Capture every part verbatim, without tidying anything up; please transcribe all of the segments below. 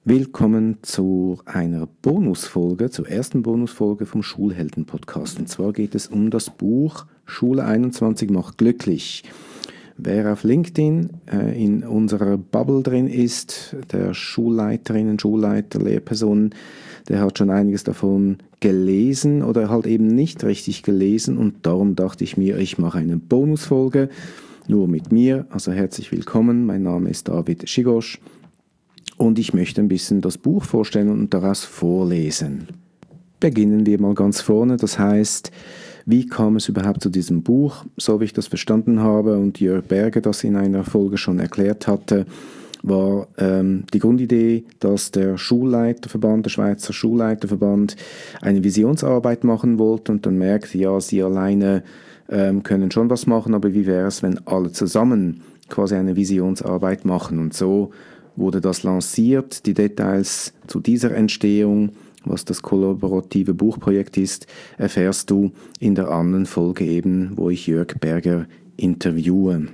Willkommen zu einer Bonusfolge, zur ersten Bonusfolge vom Schulhelden-Podcast. Und zwar geht es um das Buch Schule einundzwanzig macht glücklich. Wer auf LinkedIn äh, in unserer Bubble drin ist, der Schulleiterinnen, Schulleiter, Lehrpersonen, der hat schon einiges davon gelesen oder halt eben nicht richtig gelesen. Und darum dachte ich mir, ich mache eine Bonusfolge nur mit mir. Also herzlich willkommen, mein Name ist David Schigosch. Und ich möchte ein bisschen das Buch vorstellen und daraus vorlesen. Beginnen wir mal ganz vorne, das heißt, wie kam es überhaupt zu diesem Buch? So wie ich das verstanden habe und Jörg Berger das in einer Folge schon erklärt hatte, war ähm, die Grundidee, dass der Schulleiterverband, der Schweizer Schulleiterverband, eine Visionsarbeit machen wollte und dann merkte, ja, sie alleine ähm, können schon was machen, aber wie wäre es, wenn alle zusammen quasi eine Visionsarbeit machen? Und so wurde das lanciert. Die Details zu dieser Entstehung, was das kollaborative Buchprojekt ist, erfährst du in der anderen Folge eben, wo ich Jörg Berger interviewe.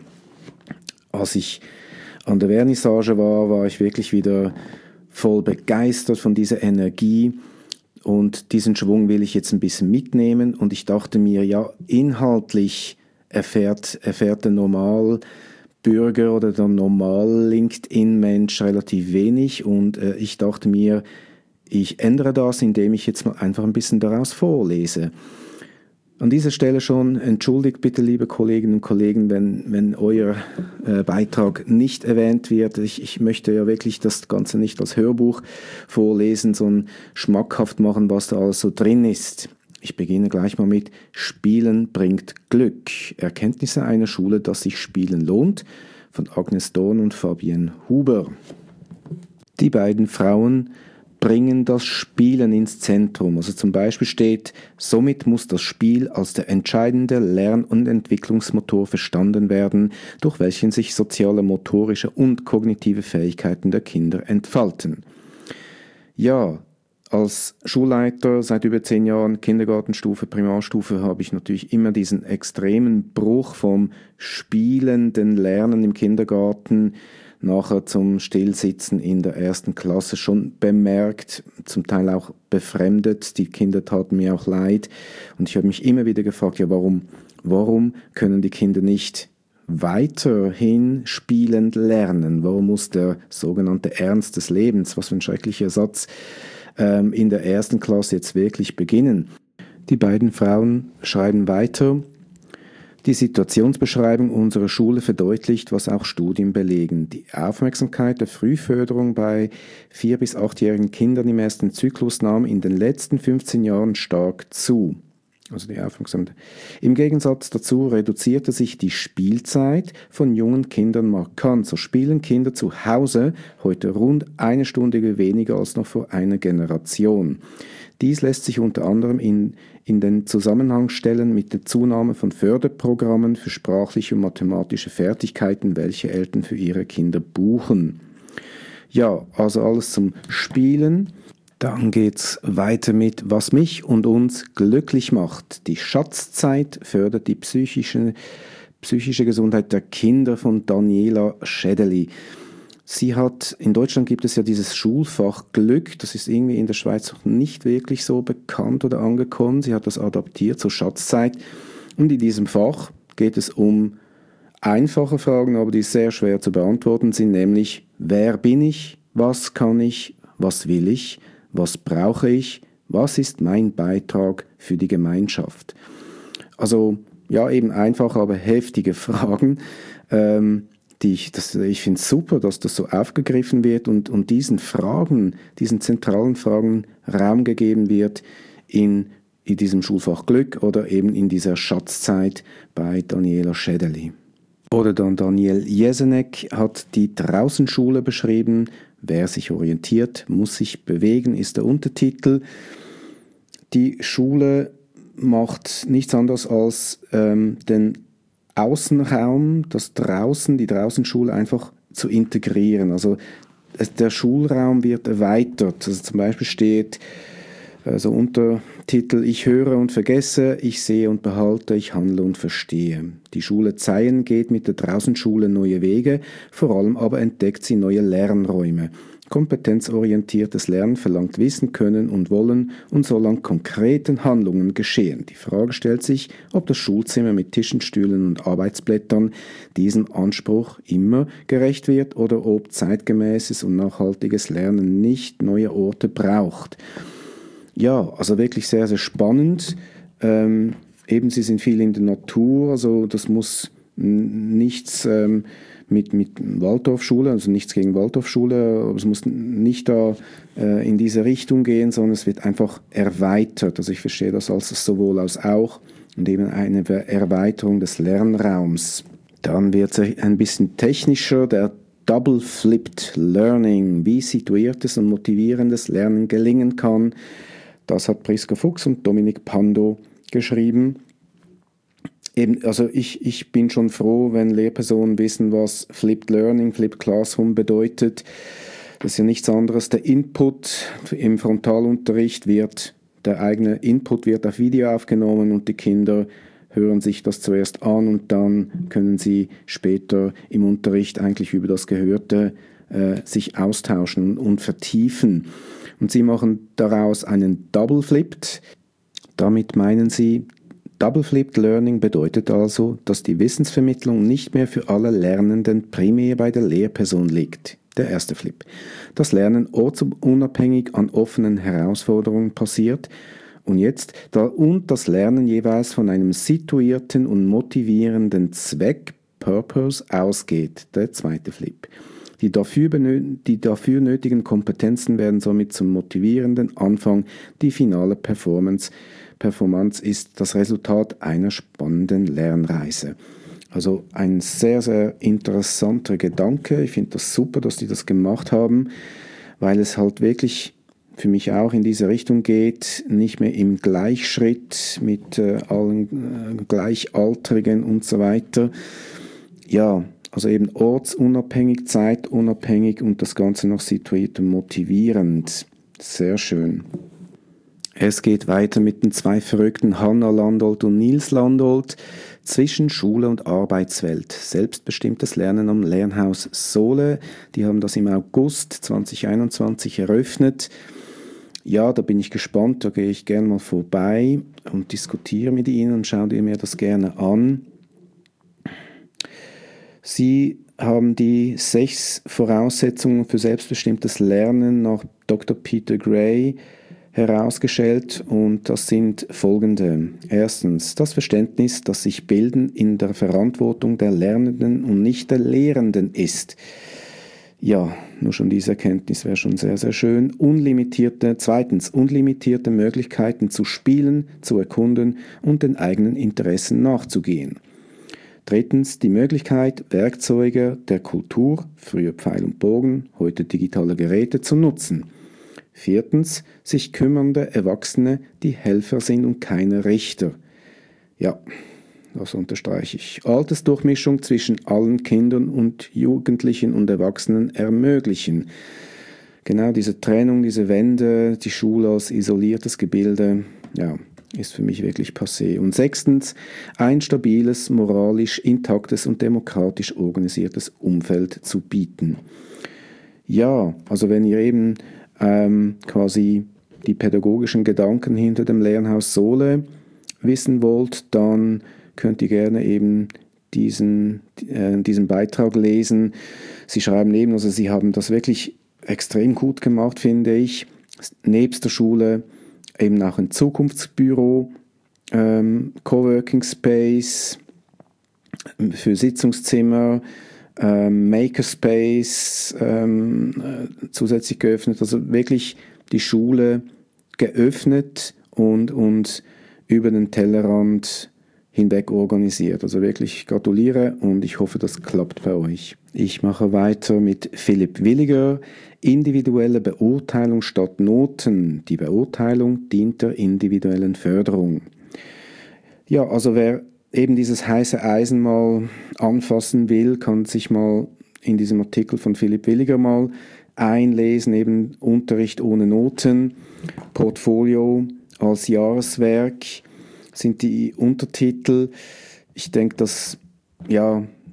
Als ich an der Vernissage war, war ich wirklich wieder voll begeistert von dieser Energie und diesen Schwung will ich jetzt ein bisschen mitnehmen und ich dachte mir, ja, inhaltlich erfährt, erfährt der Normal Bürger oder der normal LinkedIn-Mensch relativ wenig und äh, ich dachte mir, ich ändere das, indem ich jetzt mal einfach ein bisschen daraus vorlese. An dieser Stelle schon entschuldigt bitte, liebe Kolleginnen und Kollegen, wenn, wenn euer äh, Beitrag nicht erwähnt wird. Ich, ich möchte ja wirklich das Ganze nicht als Hörbuch vorlesen, sondern schmackhaft machen, was da alles so drin ist. Ich beginne gleich mal mit Spielen bringt Glück. Erkenntnisse einer Schule, dass sich Spielen lohnt, von Agnes Dorn und Fabienne Huber. Die beiden Frauen bringen das Spielen ins Zentrum. Also zum Beispiel steht, somit muss das Spiel als der entscheidende Lern- und Entwicklungsmotor verstanden werden, durch welchen sich soziale, motorische und kognitive Fähigkeiten der Kinder entfalten. Ja, als Schulleiter seit über zehn Jahren, Kindergartenstufe, Primarstufe, habe ich natürlich immer diesen extremen Bruch vom spielenden Lernen im Kindergarten nachher zum Stillsitzen in der ersten Klasse schon bemerkt, zum Teil auch befremdet. Die Kinder taten mir auch leid. Und ich habe mich immer wieder gefragt, ja, warum, warum können die Kinder nicht weiterhin spielend lernen? Warum muss der sogenannte Ernst des Lebens, was für ein schrecklicher Satz, in der ersten Klasse jetzt wirklich beginnen? Die beiden Frauen schreiben weiter. Die Situationsbeschreibung unserer Schule verdeutlicht, was auch Studien belegen. Die Aufmerksamkeit der Frühförderung bei vier- bis achtjährigen Kindern im ersten Zyklus nahm in den letzten fünfzehn Jahren stark zu. Also die Aufmerksamkeit. Im Gegensatz dazu reduzierte sich die Spielzeit von jungen Kindern markant. So spielen Kinder zu Hause heute rund eine Stunde weniger als noch vor einer Generation. Dies lässt sich unter anderem in, in den Zusammenhang stellen mit der Zunahme von Förderprogrammen für sprachliche und mathematische Fertigkeiten, welche Eltern für ihre Kinder buchen. Ja, also alles zum Spielen. Dann geht's weiter mit, was mich und uns glücklich macht. Die Schatzzeit fördert die psychische, psychische Gesundheit der Kinder von Daniela Schädeli. Sie hat, in Deutschland gibt es ja dieses Schulfach Glück, das ist irgendwie in der Schweiz noch nicht wirklich so bekannt oder angekommen. Sie hat das adaptiert zur Schatzzeit. Und in diesem Fach geht es um einfache Fragen, aber die sehr schwer zu beantworten sind, nämlich, wer bin ich, was kann ich, was will ich, was brauche ich? Was ist mein Beitrag für die Gemeinschaft? Also ja, eben einfache, aber heftige Fragen. Ähm, die ich das, ich finde es super, dass das so aufgegriffen wird und, und diesen Fragen, diesen zentralen Fragen Raum gegeben wird in, in diesem Schulfach Glück oder eben in dieser Schatzzeit bei Daniela Schädeli. Oder dann Daniel Jesenek hat die Draußenschule beschrieben. Wer sich orientiert, muss sich bewegen, ist der Untertitel. Die Schule macht nichts anderes als ähm, den Außenraum, das Draußen, die Draußenschule einfach zu integrieren. Also es, der Schulraum wird erweitert. Also zum Beispiel steht also Untertitel, ich höre und vergesse, ich sehe und behalte, ich handle und verstehe. Die Schule Zeien geht mit der Draußenschule neue Wege, vor allem aber entdeckt sie neue Lernräume. Kompetenzorientiertes Lernen verlangt Wissen, Können und Wollen und soll an konkreten Handlungen geschehen. Die Frage stellt sich, ob das Schulzimmer mit Tischen, Stühlen und Arbeitsblättern diesem Anspruch immer gerecht wird oder ob zeitgemäßes und nachhaltiges Lernen nicht neue Orte braucht. Ja, also wirklich sehr, sehr spannend. Ähm, eben, sie sind viel in der Natur, also das muss nichts ähm, mit, mit Waldorfschule, also nichts gegen Waldorfschule, aber es muss nicht da äh, in diese Richtung gehen, sondern es wird einfach erweitert. Also ich verstehe das als sowohl als auch und eben eine Erweiterung des Lernraums. Dann wird es ein bisschen technischer, der Double Flipped Learning, wie situiertes und motivierendes Lernen gelingen kann. Das hat Priska Fuchs und Dominik Pando geschrieben. Eben, also ich, ich bin schon froh, wenn Lehrpersonen wissen, was Flipped Learning, Flipped Classroom bedeutet. Das ist ja nichts anderes. Der Input im Frontalunterricht wird, der eigene Input wird auf Video aufgenommen und die Kinder hören sich das zuerst an und dann können sie später im Unterricht eigentlich über das Gehörte äh, sich austauschen und vertiefen. Und sie machen daraus einen Double Flipped. Damit meinen sie, Double Flipped Learning bedeutet also, dass die Wissensvermittlung nicht mehr für alle Lernenden primär bei der Lehrperson liegt. Der erste Flip. Das Lernen ortsunabhängig an offenen Herausforderungen passiert und jetzt da und das Lernen jeweils von einem situierten und motivierenden Zweck, Purpose, ausgeht. Der zweite Flip. Die dafür, die dafür nötigen Kompetenzen werden somit zum motivierenden Anfang. Die finale Performance Performance ist das Resultat einer spannenden Lernreise. Also ein sehr, sehr interessanter Gedanke. Ich finde das super, dass die das gemacht haben, weil es halt wirklich für mich auch in diese Richtung geht, nicht mehr im Gleichschritt mit äh, allen äh, Gleichaltrigen und so weiter. Ja, also eben ortsunabhängig, zeitunabhängig und das Ganze noch situiert und motivierend. Sehr schön. Es geht weiter mit den zwei Verrückten Hannah Landolt und Nils Landolt zwischen Schule und Arbeitswelt. Selbstbestimmtes Lernen am Lernhaus Sohle. Die haben das im August zwanzig einundzwanzig eröffnet. Ja, da bin ich gespannt, da gehe ich gerne mal vorbei und diskutiere mit Ihnen und schaue mir das gerne an. Sie haben die sechs Voraussetzungen für selbstbestimmtes Lernen nach Doktor Peter Gray herausgestellt und das sind folgende. Erstens, das Verständnis, dass sich Bilden in der Verantwortung der Lernenden und nicht der Lehrenden ist. Ja, nur schon diese Erkenntnis wäre schon sehr, sehr schön. Unlimitierte, zweitens, unlimitierte Möglichkeiten zu spielen, zu erkunden und den eigenen Interessen nachzugehen. Drittens, die Möglichkeit, Werkzeuge der Kultur, früher Pfeil und Bogen, heute digitale Geräte, zu nutzen. Viertens, sich kümmernde Erwachsene, die Helfer sind und keine Richter. Ja, das unterstreiche ich. Altersdurchmischung zwischen allen Kindern und Jugendlichen und Erwachsenen ermöglichen. Genau diese Trennung, diese Wände, die Schule als isoliertes Gebilde, ja, ist für mich wirklich passé. Und sechstens, ein stabiles, moralisch intaktes und demokratisch organisiertes Umfeld zu bieten. Ja, also wenn ihr eben ähm, quasi die pädagogischen Gedanken hinter dem Lernhaus Sohle wissen wollt, dann könnt ihr gerne eben diesen, äh, diesen Beitrag lesen. Sie schreiben eben, also sie haben das wirklich extrem gut gemacht, finde ich. Nebst der Schule eben auch ein Zukunftsbüro, ähm, Coworking Space für Sitzungszimmer, ähm, Makerspace ähm, äh, zusätzlich geöffnet. Also wirklich die Schule geöffnet und, und über den Tellerrand hinweg organisiert. Also wirklich gratuliere und ich hoffe, das klappt bei euch. Ich mache weiter mit Philipp Williger. Individuelle Beurteilung statt Noten. Die Beurteilung dient der individuellen Förderung. Ja, also wer eben dieses heiße Eisen mal anfassen will, kann sich mal in diesem Artikel von Philipp Williger mal einlesen, eben Unterricht ohne Noten, Portfolio als Jahreswerk sind die Untertitel. Ich denke, dass ja,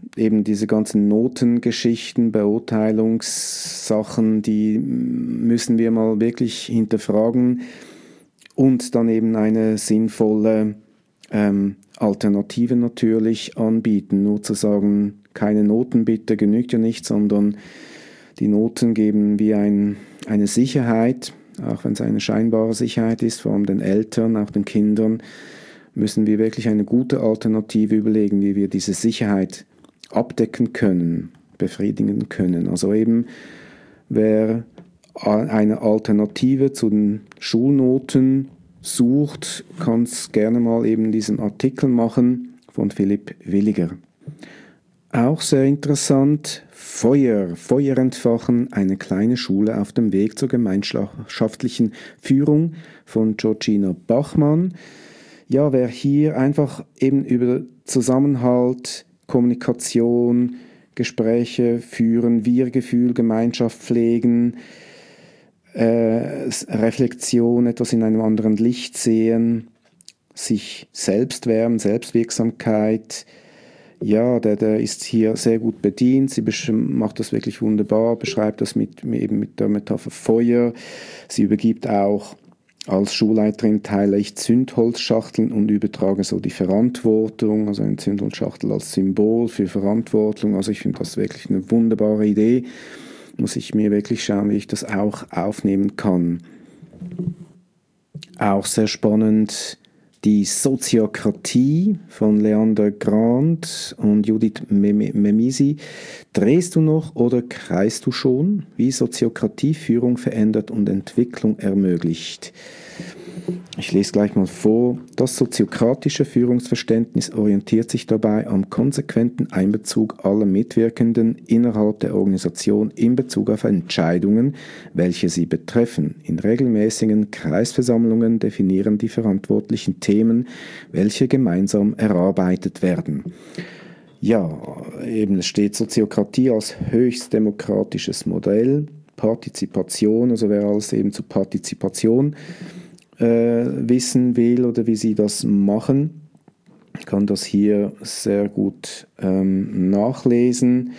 eben diese ganzen Notengeschichten, Beurteilungssachen, die müssen wir mal wirklich hinterfragen und dann eben eine sinnvolle ähm, Alternative natürlich anbieten. Nur zu sagen, keine Noten bitte, genügt ja nicht, sondern die Noten geben wie ein, eine Sicherheit, auch wenn es eine scheinbare Sicherheit ist, vor allem den Eltern, auch den Kindern, müssen wir wirklich eine gute Alternative überlegen, wie wir diese Sicherheit abdecken können, befriedigen können. Also eben, wer eine Alternative zu den Schulnoten sucht, kann es gerne mal eben diesen Artikel machen von Philipp Williger. Auch sehr interessant, Feuer, Feuer entfachen, eine kleine Schule auf dem Weg zur gemeinschaftlichen Führung von Georgina Bachmann. Ja, wer hier einfach eben über Zusammenhalt, Kommunikation, Gespräche führen, Wir-Gefühl, Gemeinschaft pflegen, äh, Reflexion, etwas in einem anderen Licht sehen, sich selbst wärmen, Selbstwirksamkeit, ja, der, der ist hier sehr gut bedient. Sie macht das wirklich wunderbar, beschreibt das mit, eben mit der Metapher Feuer. Sie übergibt auch, als Schulleiterin teile ich Zündholzschachteln und übertrage so die Verantwortung, also eine Zündholzschachtel als Symbol für Verantwortung. Also ich finde das wirklich eine wunderbare Idee. Muss ich mir wirklich schauen, wie ich das auch aufnehmen kann. Auch sehr spannend die Soziokratie von Leander Grant und Judith Memisi. Drehst du noch oder kreist du schon? Wie Soziokratie Führung verändert und Entwicklung ermöglicht. Ich lese gleich mal vor. Das soziokratische Führungsverständnis orientiert sich dabei am konsequenten Einbezug aller Mitwirkenden innerhalb der Organisation in Bezug auf Entscheidungen, welche sie betreffen. In regelmäßigen Kreisversammlungen definieren die verantwortlichen Themen, welche gemeinsam erarbeitet werden. Ja, eben es steht Soziokratie als höchst demokratisches Modell, Partizipation, also wer alles eben zur Partizipation äh, wissen will oder wie sie das machen, kann das hier sehr gut ähm, nachlesen.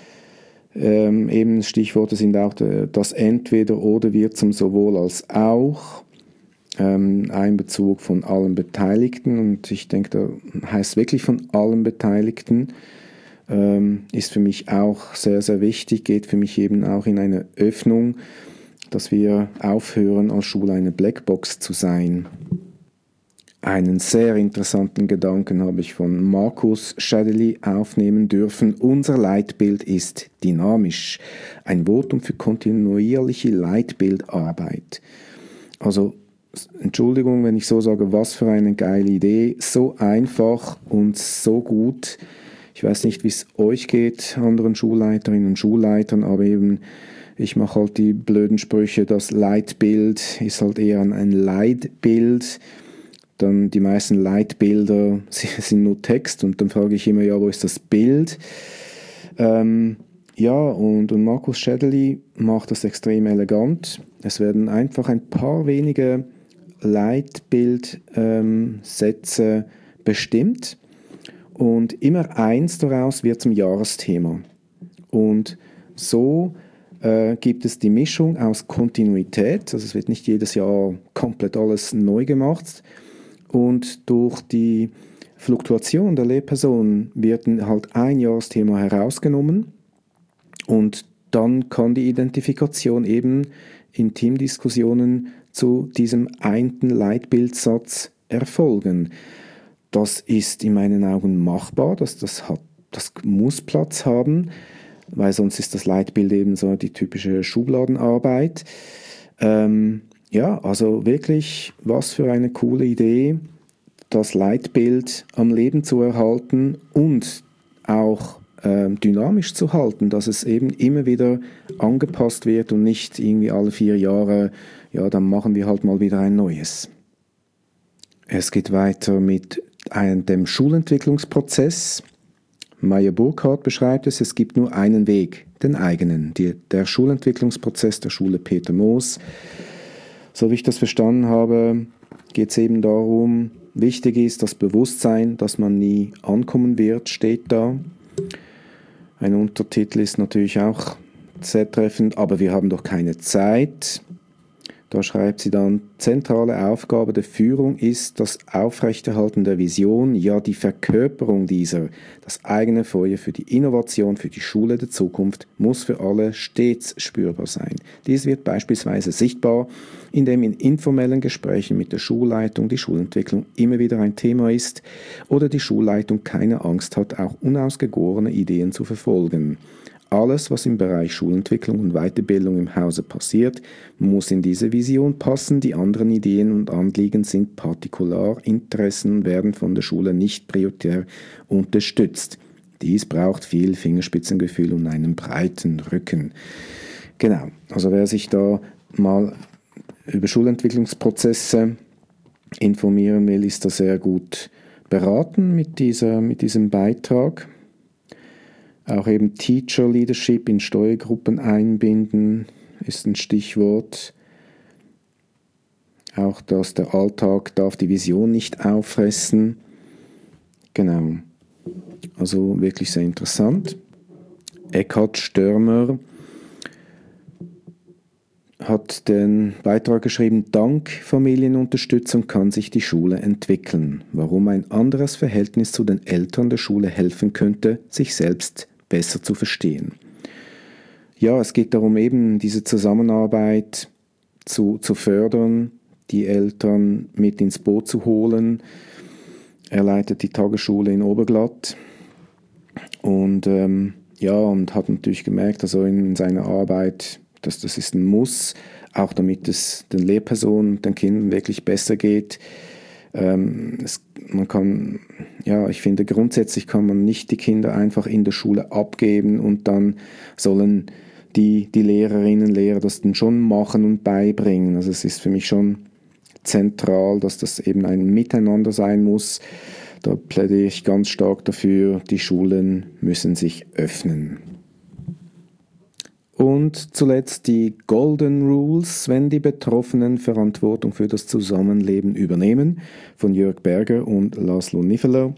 Ähm, eben Stichworte sind auch das Entweder oder wird zum sowohl als auch, ähm, Einbezug von allen Beteiligten, und ich denke, da heißt wirklich von allen Beteiligten, ähm, ist für mich auch sehr, sehr wichtig, geht für mich eben auch in eine Öffnung, dass wir aufhören, als Schule eine Blackbox zu sein. Einen sehr interessanten Gedanken habe ich von Markus Schädeli aufnehmen dürfen. Unser Leitbild ist dynamisch. Ein Votum für kontinuierliche Leitbildarbeit. Also, Entschuldigung, wenn ich so sage, was für eine geile Idee. So einfach und so gut. Ich weiß nicht, wie es euch geht, anderen Schulleiterinnen und Schulleitern, aber eben ich mache halt die blöden Sprüche, das Leitbild ist halt eher ein Leitbild. Dann die meisten Leitbilder sind nur Text und dann frage ich immer, ja, wo ist das Bild? Ähm, ja, und, und Markus Schädeli macht das extrem elegant. Es werden einfach ein paar wenige Leitbildsätze ähm, bestimmt und immer eins daraus wird zum Jahresthema. Und so äh, gibt es die Mischung aus Kontinuität, also es wird nicht jedes Jahr komplett alles neu gemacht, und durch die Fluktuation der Lehrperson wird halt ein Jahresthema herausgenommen und dann kann die Identifikation eben in Teamdiskussionen zu diesem einen Leitbildsatz erfolgen. Das ist in meinen Augen machbar, das, das, hat, das muss Platz haben, weil sonst ist das Leitbild eben so die typische Schubladenarbeit. Ähm, ja, also wirklich, was für eine coole Idee, das Leitbild am Leben zu erhalten und auch ähm, dynamisch zu halten, dass es eben immer wieder angepasst wird und nicht irgendwie alle vier Jahre, ja, dann machen wir halt mal wieder ein neues. Es geht weiter mit einem, dem Schulentwicklungsprozess. Meyer Burkhardt beschreibt es, es gibt nur einen Weg, den eigenen, die, der Schulentwicklungsprozess der Schule Peter Moos. So wie ich das verstanden habe, geht es eben darum, wichtig ist das Bewusstsein, dass man nie ankommen wird, steht da. Ein Untertitel ist natürlich auch sehr treffend, aber wir haben doch keine Zeit. Da schreibt sie dann, zentrale Aufgabe der Führung ist das Aufrechterhalten der Vision, ja die Verkörperung dieser. Das eigene Feuer für die Innovation, für die Schule der Zukunft muss für alle stets spürbar sein. Dies wird beispielsweise sichtbar, indem in informellen Gesprächen mit der Schulleitung die Schulentwicklung immer wieder ein Thema ist oder die Schulleitung keine Angst hat, auch unausgegorene Ideen zu verfolgen. Alles, was im Bereich Schulentwicklung und Weiterbildung im Hause passiert, muss in diese Vision passen. Die anderen Ideen und Anliegen sind Partikularinteressen und werden von der Schule nicht prioritär unterstützt. Dies braucht viel Fingerspitzengefühl und einen breiten Rücken. Genau, also wer sich da mal über Schulentwicklungsprozesse informieren will, ist da sehr gut beraten mit, dieser, mit diesem Beitrag. Auch eben Teacher Leadership in Steuergruppen einbinden ist ein Stichwort. Auch dass der Alltag darf die Vision nicht auffressen. Genau. Also wirklich sehr interessant. Eckhard Störmer hat den Beitrag geschrieben, dank Familienunterstützung kann sich die Schule entwickeln. Warum ein anderes Verhältnis zu den Eltern der Schule helfen könnte, sich selbst besser zu verstehen. Ja, es geht darum, eben diese Zusammenarbeit zu, zu fördern, die Eltern mit ins Boot zu holen. Er leitet die Tagesschule in Oberglatt und ähm, ja, und hat natürlich gemerkt, also in seiner Arbeit, dass das ist ein Muss, auch damit es den Lehrpersonen, den Kindern wirklich besser geht. Ähm, es, man kann, ja, ich finde, grundsätzlich kann man nicht die Kinder einfach in der Schule abgeben und dann sollen die, die Lehrerinnen, Lehrer das dann schon machen und beibringen. Also es ist für mich schon zentral, dass das eben ein Miteinander sein muss. Da plädiere ich ganz stark dafür, die Schulen müssen sich öffnen. Und zuletzt die Golden Rules, wenn die Betroffenen Verantwortung für das Zusammenleben übernehmen, von Jörg Berger und Laszlo Niveler.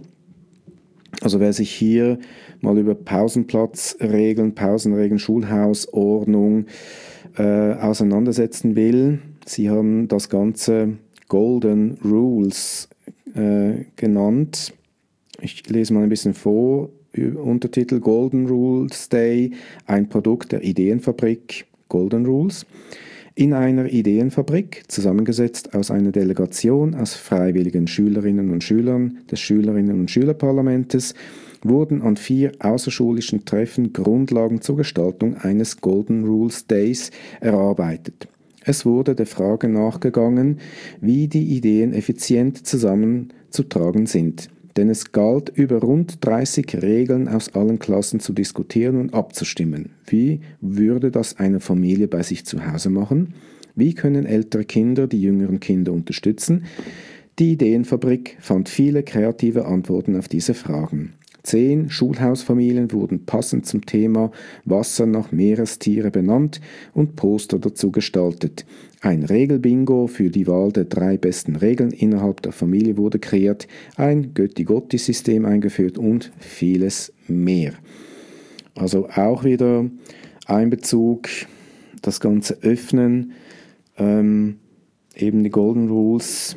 Also wer sich hier mal über Pausenplatzregeln, Pausenregeln, Schulhausordnung äh, auseinandersetzen will, sie haben das Ganze Golden Rules äh, genannt. Ich lese mal ein bisschen vor. Untertitel Golden Rules Day, ein Produkt der Ideenfabrik Golden Rules. In einer Ideenfabrik, zusammengesetzt aus einer Delegation aus freiwilligen Schülerinnen und Schülern des Schülerinnen- und Schülerparlamentes, wurden an vier außerschulischen Treffen Grundlagen zur Gestaltung eines Golden Rules Days erarbeitet. Es wurde der Frage nachgegangen, wie die Ideen effizient zusammenzutragen sind. Denn es galt, über rund dreißig Regeln aus allen Klassen zu diskutieren und abzustimmen. Wie würde das eine Familie bei sich zu Hause machen? Wie können ältere Kinder die jüngeren Kinder unterstützen? Die Ideenfabrik fand viele kreative Antworten auf diese Fragen. Zehn Schulhausfamilien wurden passend zum Thema Wasser nach Meerestiere benannt und Poster dazu gestaltet. Ein Regelbingo für die Wahl der drei besten Regeln innerhalb der Familie wurde kreiert, ein Götti-Gotti-System eingeführt und vieles mehr. Also auch wieder Einbezug, das Ganze öffnen, ähm, eben die Golden Rules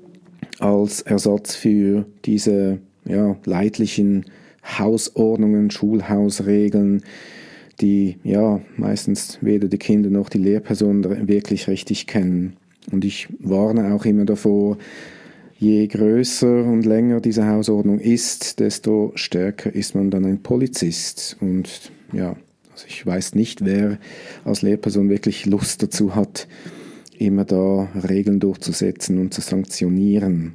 als Ersatz für diese ja, leidlichen Hausordnungen, Schulhausregeln, die ja meistens weder die Kinder noch die Lehrpersonen wirklich richtig kennen. Und ich warne auch immer davor, je größer und länger diese Hausordnung ist, desto stärker ist man dann ein Polizist. Und ja, also ich weiß nicht, wer als Lehrperson wirklich Lust dazu hat, immer da Regeln durchzusetzen und zu sanktionieren.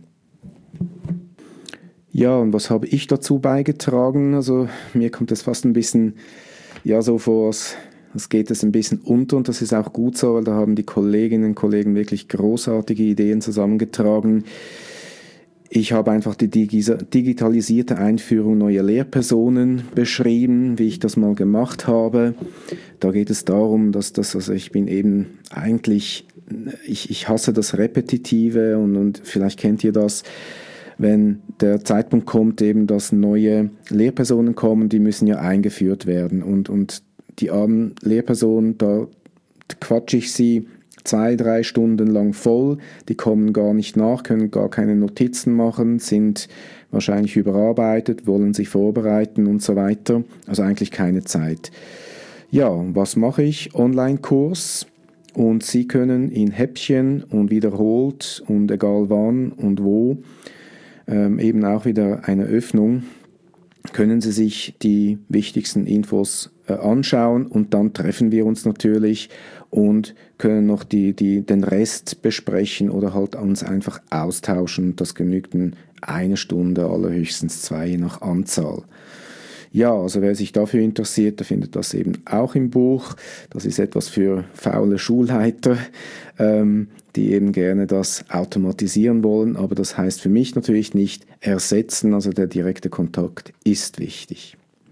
Ja, und was habe ich dazu beigetragen? Also mir kommt das fast ein bisschen ja so vor, als, als geht es ein bisschen unter und das ist auch gut so, weil da haben die Kolleginnen und Kollegen wirklich großartige Ideen zusammengetragen. Ich habe einfach die digitalisierte Einführung neuer Lehrpersonen beschrieben, wie ich das mal gemacht habe. Da geht es darum, dass das, also ich bin eben eigentlich, ich, ich hasse das Repetitive und, und vielleicht kennt ihr das. wenn der Zeitpunkt kommt, eben, dass neue Lehrpersonen kommen, die müssen ja eingeführt werden. Und, und die armen Lehrpersonen, da quatsche ich sie zwei, drei Stunden lang voll, die kommen gar nicht nach, können gar keine Notizen machen, sind wahrscheinlich überarbeitet, wollen sich vorbereiten und so weiter. Also eigentlich keine Zeit. Ja, was mache ich? Online-Kurs, und Sie können in Häppchen und wiederholt und egal wann und wo, ähm, eben auch wieder eine Öffnung, können Sie sich die wichtigsten Infos äh, anschauen, und dann treffen wir uns natürlich und können noch die, die, den Rest besprechen oder halt uns einfach austauschen. Das genügt eine Stunde, allerhöchstens zwei, je nach Anzahl. Ja, also wer sich dafür interessiert, der findet das eben auch im Buch. Das ist etwas für faule Schulleiter, ähm, die eben gerne das automatisieren wollen. Aber das heißt für mich natürlich nicht ersetzen, also der direkte Kontakt ist wichtig.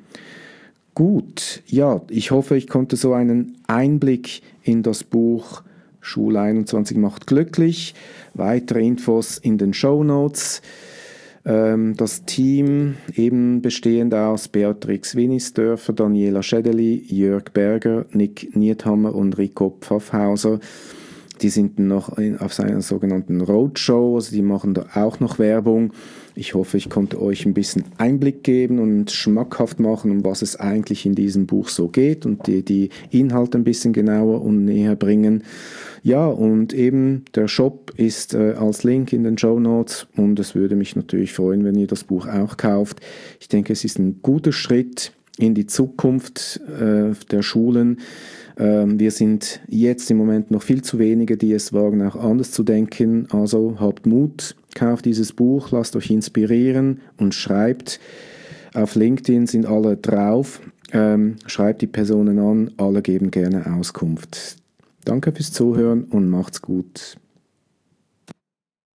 Gut, ja, ich hoffe, ich konnte so einen Einblick in das Buch Schule einundzwanzig macht glücklich. Weitere Infos in den Shownotes. Das Team, eben bestehend aus Beatrix Winisdörfer, Daniela Schädeli, Jörg Berger, Nick Niethammer und Rico Pfaffhauser, die sind noch auf seiner sogenannten Roadshow, also die machen da auch noch Werbung. Ich hoffe, ich konnte euch ein bisschen Einblick geben und schmackhaft machen, um was es eigentlich in diesem Buch so geht, und die, die Inhalte ein bisschen genauer und näher bringen. Ja, und eben der Shop ist äh, als Link in den Shownotes, und es würde mich natürlich freuen, wenn ihr das Buch auch kauft. Ich denke, es ist ein guter Schritt in die Zukunft äh, der Schulen. Ähm, wir sind jetzt im Moment noch viel zu wenige, die es wagen, auch anders zu denken. Also habt Mut, kauft dieses Buch, lasst euch inspirieren und schreibt. Auf LinkedIn sind alle drauf. Ähm, schreibt die Personen an, alle geben gerne Auskunft. Danke fürs Zuhören und macht's gut.